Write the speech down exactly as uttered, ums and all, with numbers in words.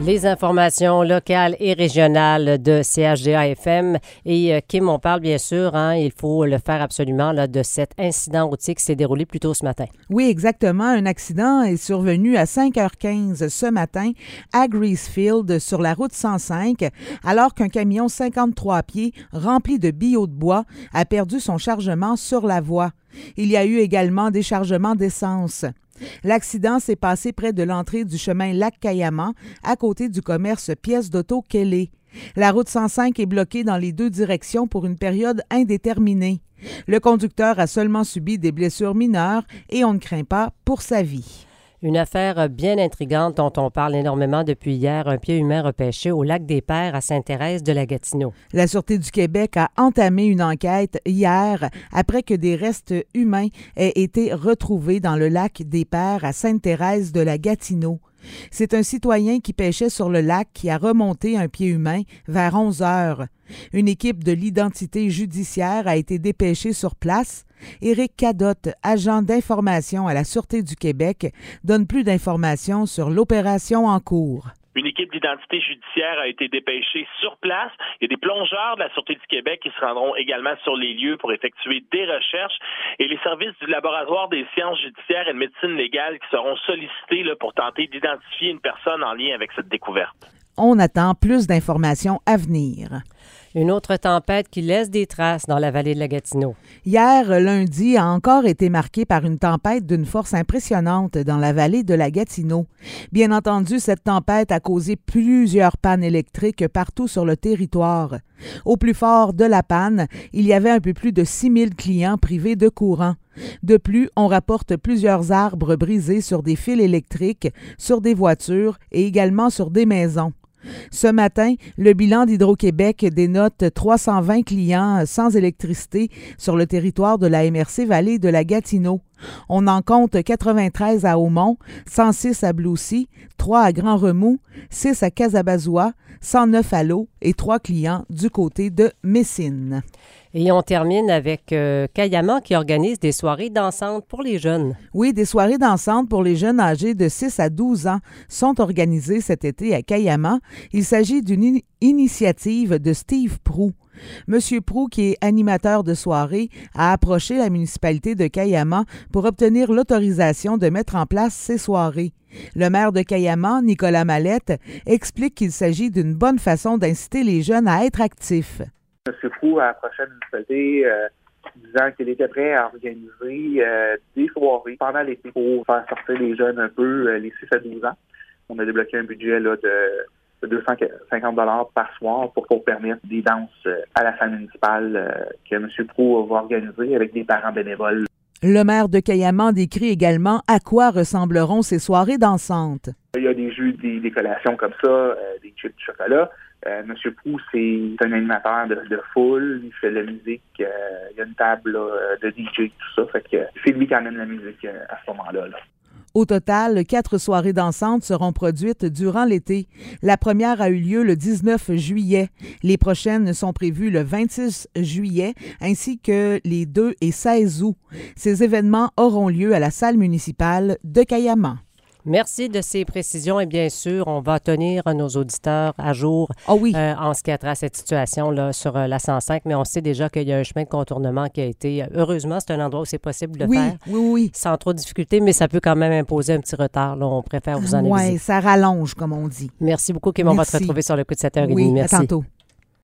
Les informations locales et régionales de C H D A F M. Et euh, Kim, on parle bien sûr, hein, il faut le faire absolument, là, de cet incident routier qui s'est déroulé plus tôt ce matin. Oui, exactement. Un accident est survenu à cinq heures quinze ce matin à Greasefield sur la route cent cinq, alors qu'un camion cinquante-trois pieds rempli de billots de bois a perdu son chargement sur la voie. Il y a eu également des chargements d'essence. L'accident s'est passé près de l'entrée du chemin Lac-Cayamant, à côté du commerce pièces d'auto Kelly. La route cent cinq est bloquée dans les deux directions pour une période indéterminée. Le conducteur a seulement subi des blessures mineures et on ne craint pas pour sa vie. Une affaire bien intrigante dont on parle énormément depuis hier, un pied humain repêché au lac des Pères à Sainte-Thérèse de la Gatineau. La Sûreté du Québec a entamé une enquête hier après que des restes humains aient été retrouvés dans le lac des Pères à Sainte-Thérèse de la Gatineau. C'est un citoyen qui pêchait sur le lac qui a remonté un pied humain vers onze heures. Une équipe de l'identité judiciaire a été dépêchée sur place. Éric Cadotte, agent d'information à la Sûreté du Québec, donne plus d'informations sur l'opération en cours. Une équipe d'identité judiciaire a été dépêchée sur place. Il y a des plongeurs de la Sûreté du Québec qui se rendront également sur les lieux pour effectuer des recherches. Et les services du laboratoire des sciences judiciaires et de médecine légale qui seront sollicités là, pour tenter d'identifier une personne en lien avec cette découverte. On attend plus d'informations à venir. Une autre tempête qui laisse des traces dans la vallée de la Gatineau. Hier, lundi, a encore été marqué par une tempête d'une force impressionnante dans la vallée de la Gatineau. Bien entendu, cette tempête a causé plusieurs pannes électriques partout sur le territoire. Au plus fort de la panne, il y avait un peu plus de six mille clients privés de courant. De plus, on rapporte plusieurs arbres brisés sur des fils électriques, sur des voitures et également sur des maisons. Ce matin, le bilan d'Hydro-Québec dénote trois cent vingt clients sans électricité sur le territoire de la M R C Vallée de la Gatineau. On en compte quatre-vingt-treize à Aumont, cent six à Bloussy, trois à Grand-Remous, six à Casabazoua, cent neuf à L'Eau et trois clients du côté de Messine. Et on termine avec euh, Cayamant qui organise des soirées dansantes pour les jeunes. Oui, des soirées dansantes pour les jeunes âgés de six à douze ans sont organisées cet été à Cayamant. Il s'agit d'une in- initiative de Steve Proulx. Monsieur Proulx, qui est animateur de soirée, a approché la municipalité de Cayamant pour obtenir l'autorisation de mettre en place ces soirées. Le maire de Cayamant, Nicolas Mallette, explique qu'il s'agit d'une bonne façon d'inciter les jeunes à être actifs. M. Proulx a approché la municipalité euh, disant qu'il était prêt à organiser euh, des soirées pendant l'été pour faire sortir les jeunes un peu, euh, les six à douze ans. On a débloqué un budget là, de, de deux cent cinquante dollars par soir pour, pour permettre des danses euh, à la salle municipale euh, que M. Proulx va organiser avec des parents bénévoles. Le maire de Cayamant décrit également à quoi ressembleront ces soirées dansantes. Il y a des jeux, des, des collations comme ça, euh, des chips de chocolat. Euh, Monsieur Proulx, c'est un animateur de, de foule, il fait de la musique, euh, il y a une table là, de D J, tout ça, fait que c'est lui qui amène la musique euh, à ce moment-là. Là. Au total, quatre soirées dansantes seront produites durant l'été. La première a eu lieu le dix-neuf juillet. Les prochaines sont prévues le vingt-six juillet, ainsi que les deux et seize août. Ces événements auront lieu à la salle municipale de Cayamant. Merci de ces précisions et bien sûr, on va tenir nos auditeurs à jour oh oui. euh, en ce qui a trait à cette situation-là sur euh, la cent cinq, mais on sait déjà qu'il y a un chemin de contournement qui a été... Euh, heureusement, c'est un endroit où c'est possible de le oui, faire oui, oui. sans trop de difficultés, mais ça peut quand même imposer un petit retard. Là, on préfère vous en aviser. Oui, ça rallonge, comme on dit. Merci beaucoup, Kim. On va te retrouver sur le coup de sept heures trente. Oui, Merci. à tantôt.